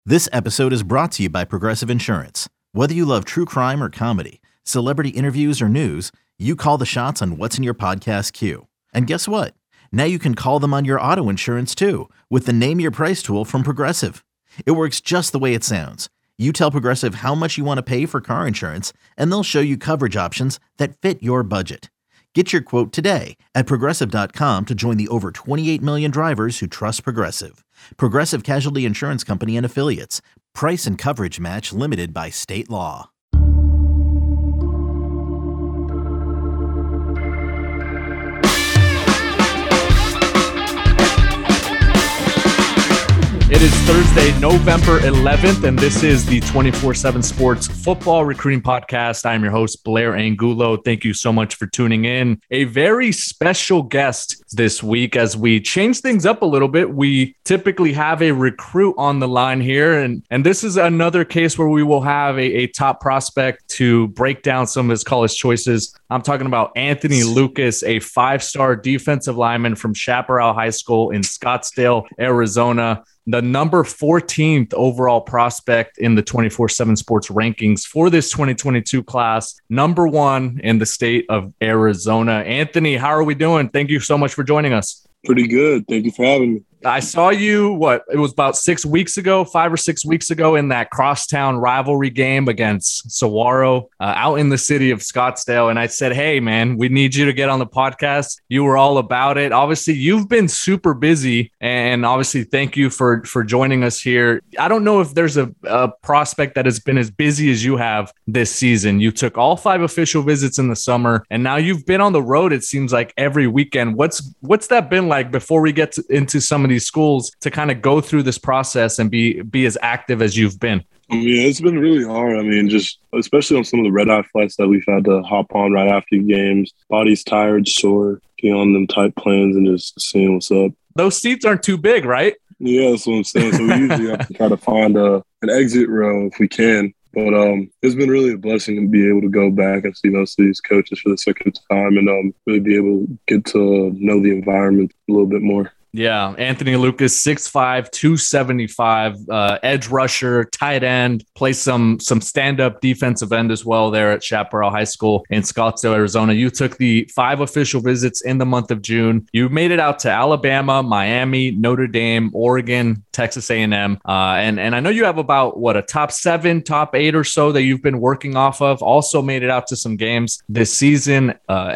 This episode is brought to you by Progressive Insurance. Whether you love true crime or comedy, celebrity interviews or news, you call the shots on what's in your podcast queue. And guess what? Now you can call them on your auto insurance too with the Name Your Price tool from Progressive. It works just the way it sounds. You tell Progressive how much you want to pay for car insurance, and they'll show you coverage options that fit your budget. Get your quote today at Progressive.com to join the over 28 million drivers who trust Progressive. Progressive Casualty Insurance Company and Affiliates. Price and coverage match limited by state law. It is Thursday, November 11th, and this is the 24/7 Sports Football Recruiting Podcast. I'm your host, Blair Angulo. Thank you so much for tuning in. A very special guest this week as we change things up a little bit. We typically have a recruit on the line here, and this is another case where we will have a top prospect to break down some of his college choices. I'm talking about Anthony Lucas, a five-star defensive lineman from Chaparral High School in Scottsdale, Arizona. The number 14th overall prospect in the 24/7 Sports rankings for this 2022 class, number one in the state of Arizona. Anthony, how are we doing? Thank you so much for joining us. Pretty good. Thank you for having me. I saw you, it was about 5 or 6 weeks ago in that crosstown rivalry game against Saguaro out in the city of Scottsdale. And I said, hey, man, we need you to get on the podcast. You were all about it. Obviously, you've been super busy. And obviously, thank you for joining us here. I don't know if there's a prospect that has been as busy as you have this season. You took all 5 official visits in the summer, and now you've been on the road, it seems like, every weekend. What's that been like before we get into some of these schools to kind of go through this process and be as active as you've been? Yeah, it's been really hard. I mean, just especially on some of the red-eye flights that we've had to hop on right after games. Body's tired, sore, get on them tight planes and just seeing what's up. Those seats aren't too big, right? Yeah, that's what I'm saying. So we usually have to try to find an exit row if we can. But it's been really a blessing to be able to go back and see most of these coaches for the second time and really be able to get to know the environment a little bit more. Yeah, Anthony Lucas, 6'5", 275, edge rusher, tight end, plays some stand-up defensive end as well there at Chaparral High School in Scottsdale, Arizona. You took the 5 official visits in the month of June. You made it out to Alabama, Miami, Notre Dame, Oregon, Texas A&M. And I know you have about, a top 7, top 8 or so that you've been working off of. Also made it out to some games this season,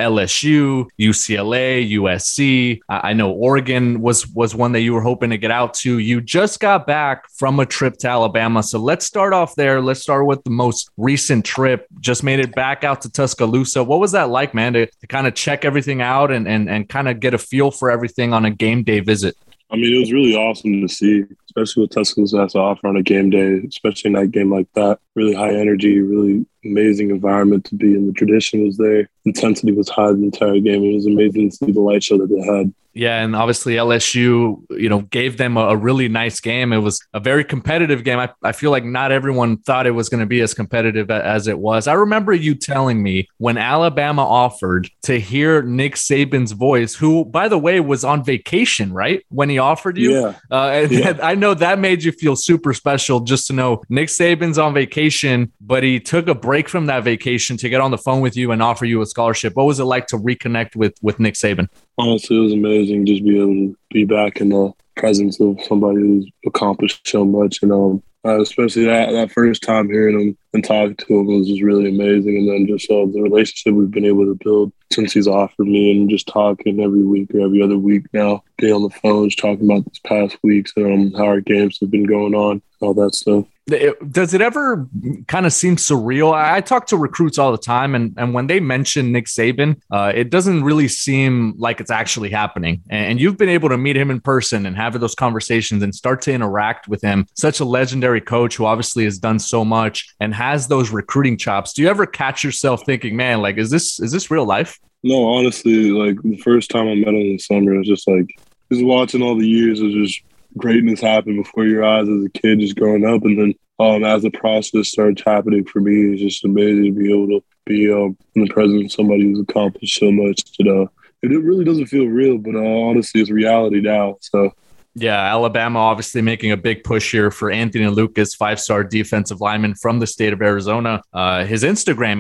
LSU, UCLA, USC. I know Oregon was one that you were hoping to get out to. You just got back from a trip to Alabama. So let's start off there. Let's start with the most recent trip. Just made it back out to Tuscaloosa. What was that like, man, to kind of check everything out and kind of get a feel for everything on a game day visit? I mean, it was really awesome to see, especially what Tuscaloosa has to offer on a game day, especially in that game like that. Really high energy, really amazing environment to be in. The tradition was there. Intensity was high the entire game. It was amazing to see the light show that they had. Yeah, and obviously LSU, gave them a really nice game. It was a very competitive game. I feel like not everyone thought it was going to be as competitive as it was. I remember you telling me when Alabama offered to hear Nick Saban's voice, who, by the way, was on vacation, right? When he offered you? Yeah. And I know that made you feel super special just to know Nick Saban's on vacation, but he took a break from that vacation to get on the phone with you and offer you a scholarship. What was it like to reconnect with Nick Saban? Honestly, it was amazing just be able to be back in the presence of somebody who's accomplished so much. And especially that first time hearing him and talking to him was just really amazing. And then just the relationship we've been able to build since he's offered me and just talking every week or every other week now, being on the phones, talking about these past weeks and how our games have been going on, all that stuff. Does it ever kind of seem surreal? I talk to recruits all the time, and when they mention Nick Saban, it doesn't really seem like it's actually happening. And you've been able to meet him in person and have those conversations and start to interact with him. Such a legendary coach who obviously has done so much and has those recruiting chops. Do you ever catch yourself thinking, man, like, is this real life? No, honestly, like the first time I met him in the summer, it was just like just watching all the years of just greatness happen before your eyes as a kid, just growing up. And then as the process starts happening for me, it's just amazing to be able to be in the presence of somebody who's accomplished so much that it really doesn't feel real, but honestly, it's reality now. So Yeah, Alabama obviously making a big push here for Anthony Lucas, 5-star defensive lineman from the state of Arizona. His Instagram,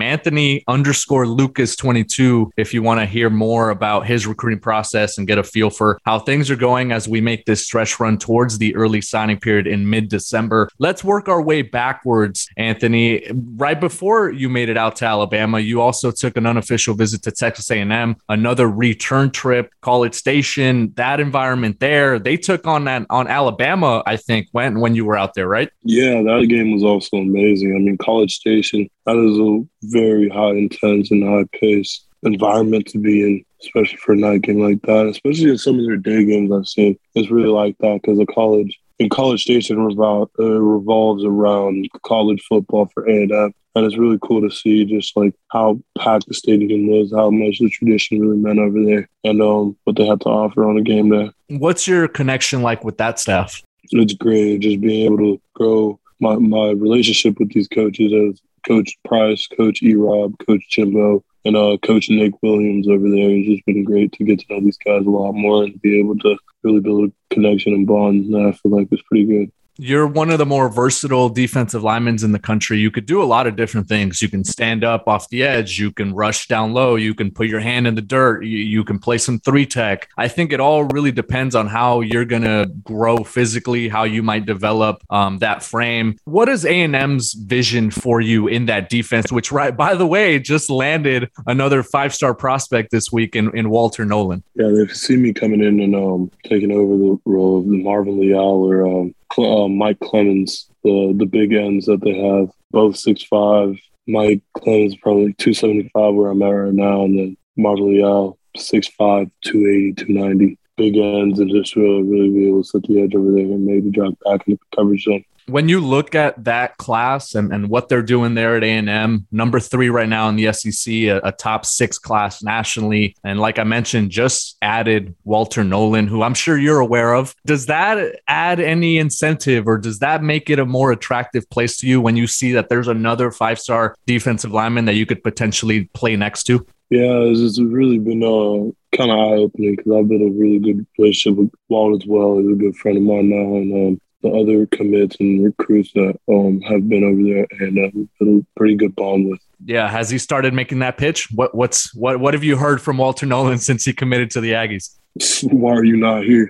Anthony_Lucas22, if you want to hear more about his recruiting process and get a feel for how things are going as we make this stretch run towards the early signing period in mid-December. Let's work our way backwards, Anthony. Right before you made it out to Alabama, you also took an unofficial visit to Texas A&M, another return trip, College Station, that environment there. They took on Alabama, I think, when you were out there, right? Yeah, that game was also amazing. I mean, College Station, that is a very high intense and high pace environment to be in, especially for a night game like that, especially in some of their day games I've seen. It's really like that because College Station revolves around college football for A&M. And it's really cool to see just like how packed the stadium was, how much the tradition really meant over there, and what they had to offer on a game day. What's your connection like with that staff? It's great just being able to grow my relationship with these coaches as Coach Price, Coach E-Rob, Coach Jimbo, and Coach Nick Williams over there. It's just been great to get to know these guys a lot more and be able to really build a connection and bond. And I feel like it's pretty good. You're one of the more versatile defensive linemen in the country. You could do a lot of different things. You can stand up off the edge. You can rush down low. You can put your hand in the dirt. You can play some 3-tech. I think it all really depends on how you're going to grow physically, how you might develop that frame. What is A&M's vision for you in that defense, which, right, by the way, just landed another 5-star prospect this week in Walter Nolan? Yeah, they've seen me coming in and taking over the role of Marvin Leal or Mike Clemens, the big ends that they have, both 6'5". Mike Clemens probably 275 where I'm at right now, and then Marvin Leal 6'5", 280, 290. Big ends, and just really be able to set the edge over there and maybe drop back in the coverage zone. When you look at that class and what they're doing there at A&M, number 3 right now in the SEC, a top 6 class nationally. And like I mentioned, just added Walter Nolan, who I'm sure you're aware of. Does that add any incentive, or does that make it a more attractive place to you when you see that there's another 5-star defensive lineman that you could potentially play next to? Yeah, it's really been kind of eye-opening because I've built a really good relationship with Walt as well. He's a good friend of mine now, and the other commits and recruits that have been over there and built a pretty good bond with. Yeah, has he started making that pitch? What have you heard from Walter Nolan since he committed to the Aggies? Why are you not here?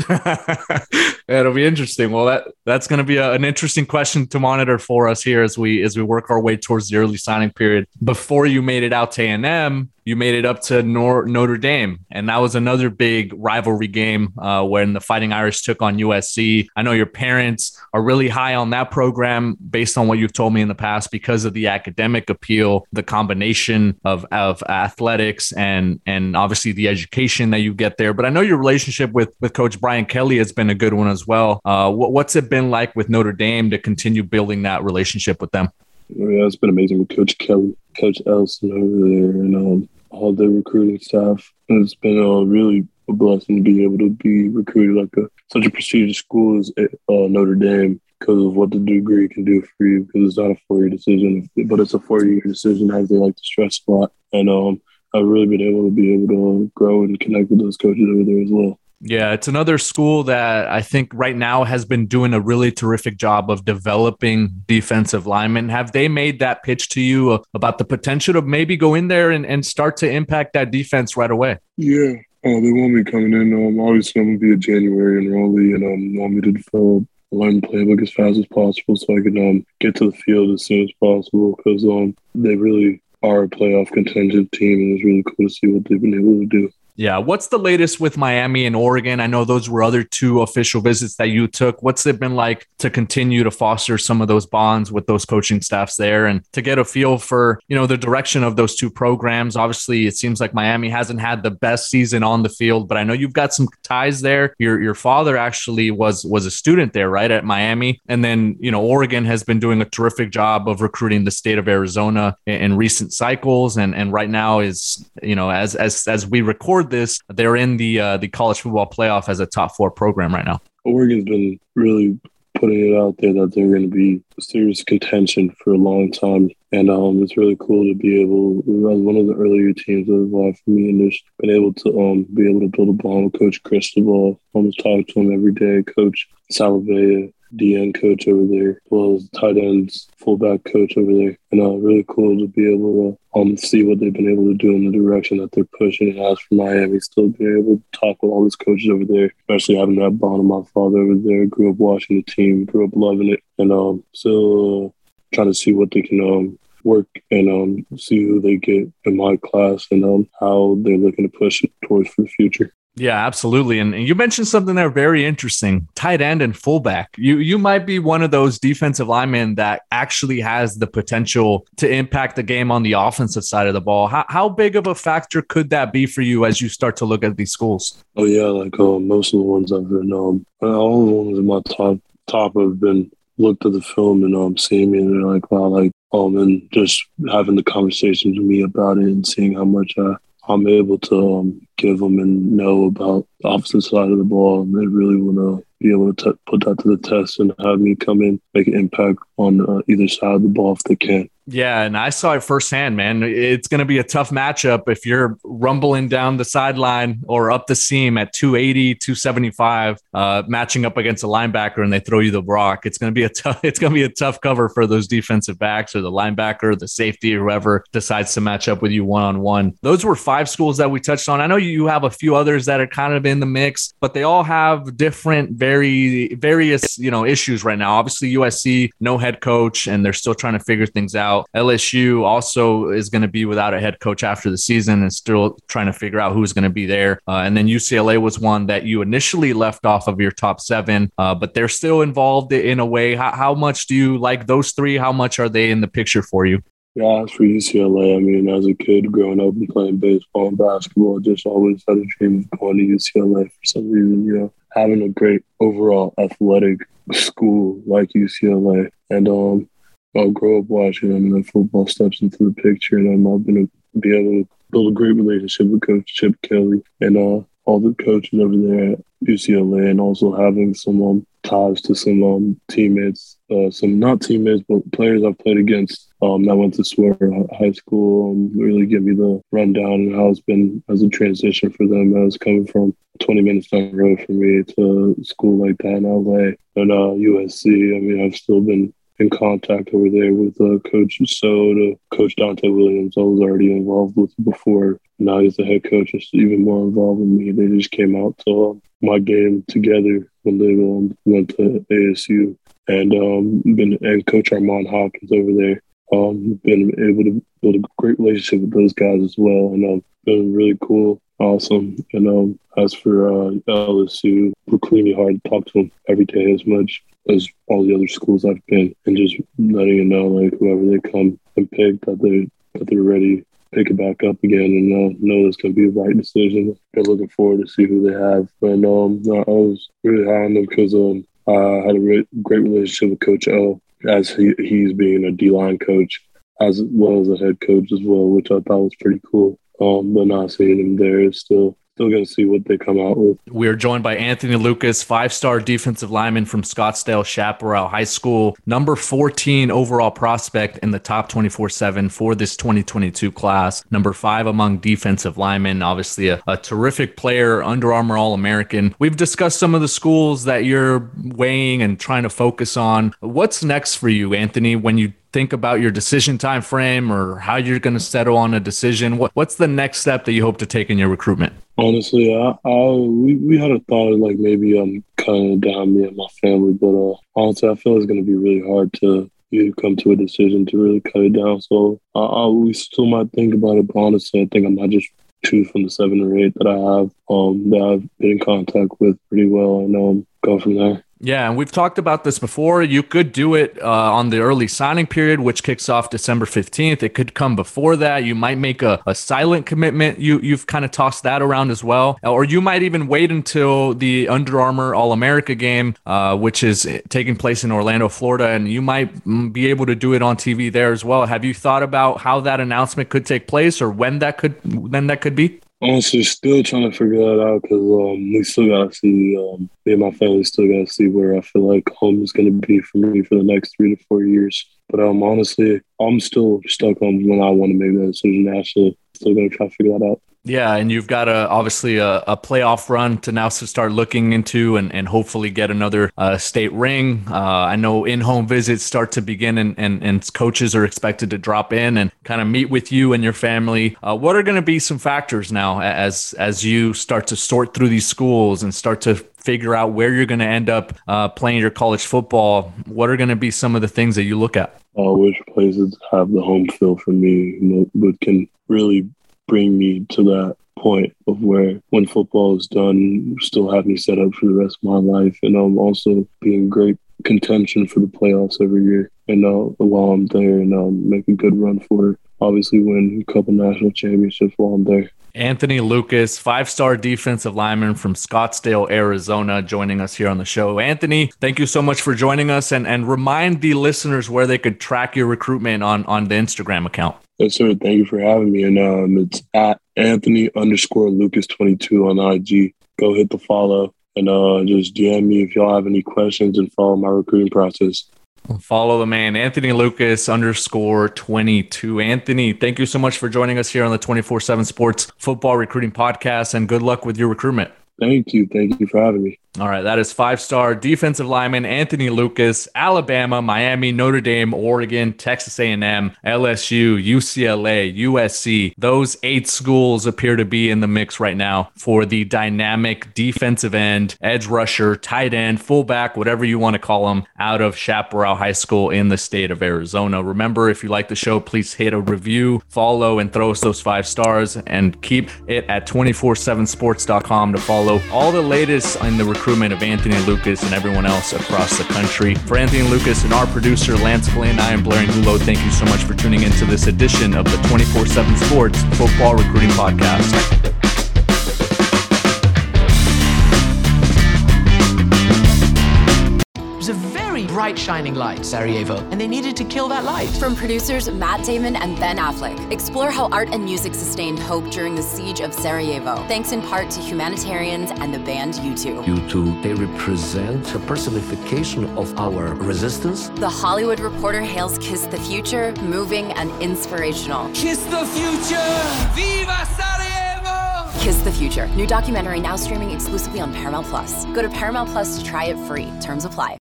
It'll be interesting. Well, that's going to be an interesting question to monitor for us here as we work our way towards the early signing period. Before you made it out to A&M, you made it up to Notre Dame, and that was another big rivalry game when the Fighting Irish took on USC. I know your parents are really high on that program based on what you've told me in the past because of the academic appeal, the combination of athletics and obviously the education that you get there. But I know your relationship with Coach Brian Kelly has been a good one as well. What's it been like with Notre Dame to continue building that relationship with them? Yeah, it's been amazing with Coach Kelly, Coach Elson over there, and all the recruiting staff. And it's been really a blessing to be able to be recruited like such a prestigious school as Notre Dame because of what the degree can do for you, because it's not a 4-year decision, but it's a 4-year decision, as they like to stress a lot. And I've really been able to grow and connect with those coaches over there as well. Yeah, it's another school that I think right now has been doing a really terrific job of developing defensive linemen. Have they made that pitch to you about the potential to maybe go in there and start to impact that defense right away? Yeah, they want me coming in. Obviously, I'm going to be a January enrollee, and want me to develop learn the playbook as fast as possible so I can get to the field as soon as possible because they really are a playoff contingent team, and it's really cool to see what they've been able to do. Yeah. What's the latest with Miami and Oregon? I know those were other 2 official visits that you took. What's it been like to continue to foster some of those bonds with those coaching staffs there and to get a feel for, the direction of those 2 programs? Obviously, it seems like Miami hasn't had the best season on the field, but I know you've got some ties there. Your father actually was a student there, right, at Miami. And then, Oregon has been doing a terrific job of recruiting the state of Arizona in recent cycles. And right now is, as we record this, they're in the college football playoff as a top 4 program right now. Oregon's been really putting it out there that they're going to be serious contention for a long time And it's really cool to be able, as one of the earlier teams that was live for me, and just been able to be able to build a bond with Coach Cristobal. Almost talk to him every day. Coach Salavea, DN coach over there, as well as tight ends, fullback coach over there. And really cool to be able to see what they've been able to do in the direction that they're pushing. And as for Miami, still being able to talk with all these coaches over there, especially having that bond with my father over there. Grew up watching the team, grew up loving it, and still trying to see what they can work and see who they get in my class and how they're looking to push it towards for the future. Yeah, absolutely. And you mentioned something there very interesting, tight end and fullback. You might be one of those defensive linemen that actually has the potential to impact the game on the offensive side of the ball. How big of a factor could that be for you as you start to look at these schools? Oh, yeah, like most of the ones I've been, all the ones in my top have been looked at the film and seeing me and they're like, wow, like, and just having the conversations with me about it and seeing how much I'm able to give them and know about the opposite side of the ball. And they really want to be able to put that to the test and have me come in, make an impact on either side of the ball if they can. Yeah, and I saw it firsthand, man. It's going to be a tough matchup if you're rumbling down the sideline or up the seam at 280, 275, matching up against a linebacker and they throw you the rock. It's going to be a tough cover for those defensive backs or the linebacker, the safety, or whoever decides to match up with you one-on-one. Those were 5 schools that we touched on. I know you have a few others that are kind of in the mix, but they all have different, various, issues right now. Obviously, USC, no head coach, and they're still trying to figure things out. LSU also is going to be without a head coach after the season and still trying to figure out who's going to be there. And then UCLA was one that you initially left off of your top 7, but they're still involved in a way. How much do you like those 3? How much are they in the picture for you? Yeah, as for UCLA, I mean, as a kid growing up and playing baseball and basketball, just always had a dream of going to UCLA for some reason, having a great overall athletic school like UCLA. And I'll grow up watching them and then football steps into the picture. And I've been be able to build a great relationship with Coach Chip Kelly and all the coaches over there at UCLA, and also having some ties to some teammates, some not teammates, but players I've played against that went to Swear High School. Really give me the rundown and how it's been as a transition for them, as coming from 20 minutes down the road for me to a school like that in LA and USC. I mean, I've still been in contact over there with Coach Soda, Coach Dante Williams. I was already involved with before. Now he's the head coach. It's even more involved with me. They just came out to my game together when they went to ASU. And Coach Armand Hopkins over there. Been able to build a great relationship with those guys as well. And been really cool, awesome. And as for LSU, really hard to talk to them every day as much as all the other schools I've been, and just letting you know, like, whoever they come and pick, that they're ready to pick it back up again, and know it's going to be the right decision. They're looking forward to see who they have. And I was really high on them because I had a great relationship with Coach O, as he's being a D-line coach, as well as a head coach as well, which I thought was pretty cool. But not seeing him there is still going to see what they come out with. We are joined by Anthony Lucas, 5-star defensive lineman from Scottsdale Chaparral High School, number 14 overall prospect in the top 24/7 for this 2022 class, number 5 among defensive linemen, obviously a terrific player, Under Armour All-American. We've discussed some of the schools that you're weighing and trying to focus on. What's next for you, Anthony, when you think about your decision time frame or how you're going to settle on a decision? What's the next step that you hope to take in your recruitment? Honestly, we had a thought of like maybe cutting it down, me and my family, but honestly, I feel it's going to be really hard to come to a decision to really cut it down. So we still might think about it, but honestly, I think I might just choose from the 7 or 8 that I have that I've been in contact with pretty well, and go from there. Yeah, and we've talked about this before. You could do it on the early signing period, which kicks off December 15th. It could come before that. You might make a silent commitment. You've kind of tossed that around as well. Or you might even wait until the Under Armour All-America game, which is taking place in Orlando, Florida, and you might be able to do it on TV there as well. Have you thought about how that announcement could take place or when that could be? Honestly, still trying to figure that out because we still got to see, me and my family still got to see where I feel like home is going to be for me for the next 3 to 4 years. But honestly, I'm still stuck on when I want to make that decision nationally. Still going to try to figure that out. Yeah, and you've got obviously a playoff run to now start looking into and hopefully get another state ring. I know in-home visits start to begin and coaches are expected to drop in and kind of meet with you and your family. What are going to be some factors now as you start to sort through these schools and start to figure out where you're going to end up playing your college football? What are going to be some of the things that you look at? Which places have the home field for me, but can really bring me to that point of where when football is done, still have me set up for the rest of my life. And also be in great contention for the playoffs every year. And while I'm there and make a good run for it. Obviously win a couple national championships while I'm there. Anthony Lucas, 5-star defensive lineman from Scottsdale, Arizona, joining us here on the show. Anthony, thank you so much for joining us and remind the listeners where they could track your recruitment on the Instagram account. Yes, sir. Thank you for having me. And it's at Anthony_Lucas22 on IG. Go hit the follow and just DM me if y'all have any questions and follow my recruiting process. Follow the man, Anthony Lucas_22. Anthony, thank you so much for joining us here on the 24/7 Sports Football Recruiting Podcast, and good luck with your recruitment. Thank you. Thank you for having me. All right, that is 5-star defensive lineman Anthony Lucas, Alabama, Miami, Notre Dame, Oregon, Texas A&M, LSU, UCLA, USC. Those 8 schools appear to be in the mix right now for the dynamic defensive end, edge rusher, tight end, fullback, whatever you want to call them, out of Chaparral High School in the state of Arizona. Remember, if you like the show, please hit a review, follow, and throw us those 5 stars, and keep it at 247sports.com to follow all the latest in the recruitment of Anthony Lucas and everyone else across the country. For Anthony Lucas and our producer, Lance Glenn, I am Blair Angulo. Thank you so much for tuning into this edition of the 24/7 Sports Football Recruiting Podcast. It was a very bright, shining light, Sarajevo, and they needed to kill that light. From producers Matt Damon and Ben Affleck, explore how art and music sustained hope during the siege of Sarajevo, thanks in part to humanitarians and the band U2. U2, they represent a personification of our resistance. The Hollywood Reporter hails Kiss the Future, moving and inspirational. Kiss the future! Viva Sarajevo! Kiss the Future, new documentary now streaming exclusively on Paramount Plus. Go to Paramount Plus to try it free. Terms apply.